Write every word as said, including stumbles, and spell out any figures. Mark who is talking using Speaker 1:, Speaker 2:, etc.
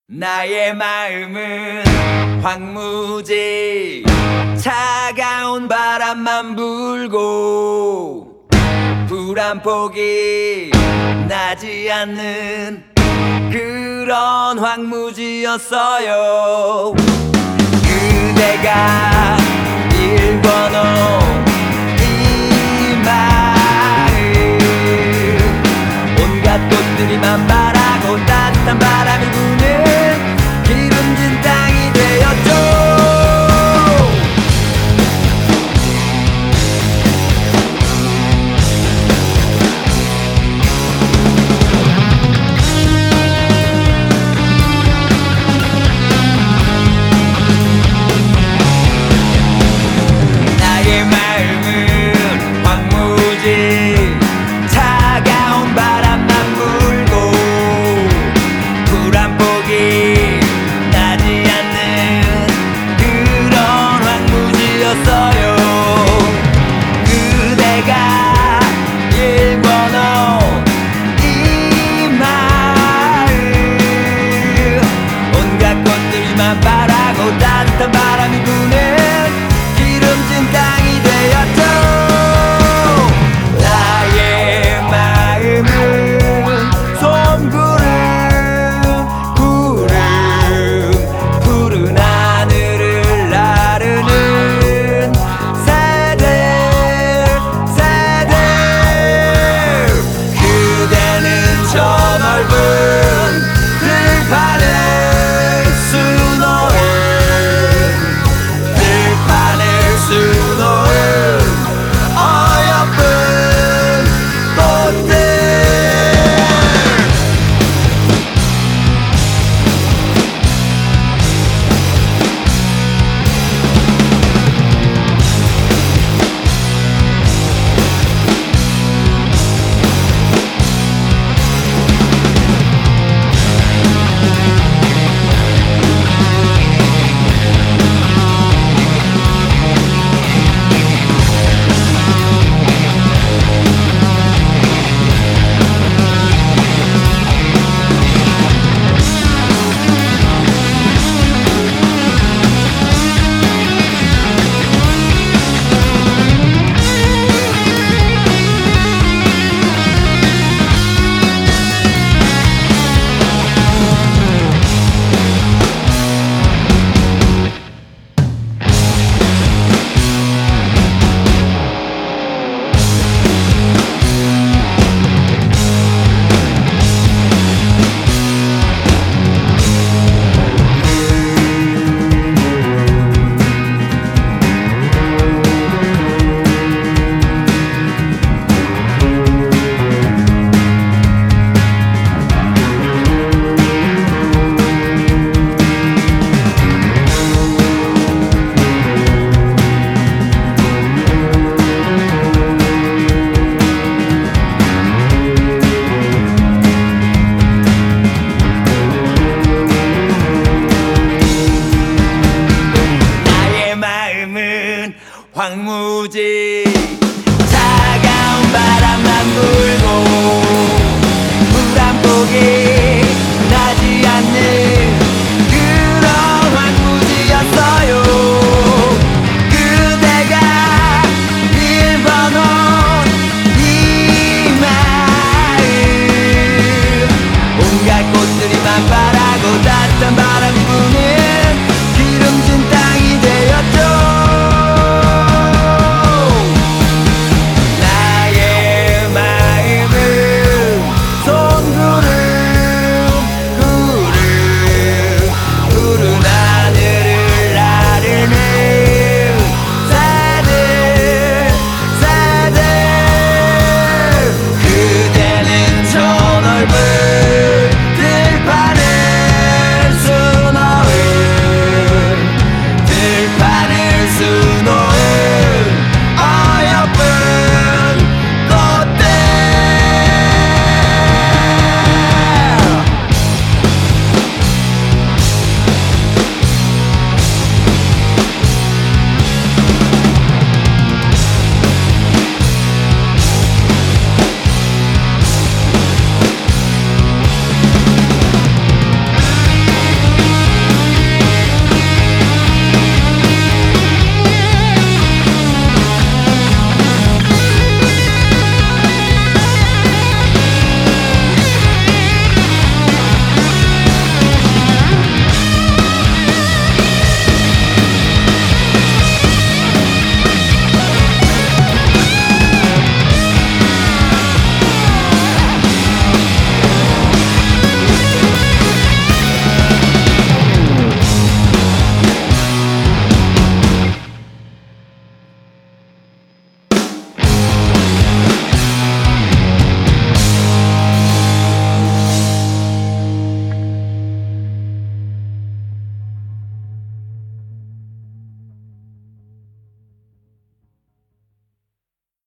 Speaker 1: 나의 마음은 황무지 차가운 바람만 불고 불 한 폭이 나지 않는 그런 황무지였어요. 그대가 일궈놓은 이 마음 온갖 꽃들이 만발하고 따뜻한 바람이 부는 기름진 땅이 되었죠. 나의 마음은 황무지 차가운 바람만 불고 불 한 폭이 나지 않는 그런 황무지였어요. 그대가 일궈놓은 이 마음 온갖 꽃들이 만발하고 따뜻한 바람이 부는 기름진 땅이 되었죠. 나의 마음은 솜구름 구름 푸른 하늘을 나르는 새들 새들 그대는 저 넓은 들판을 수놓은 들판을 수놓은 어여쁜 꽃들. 나의 마음은 황무지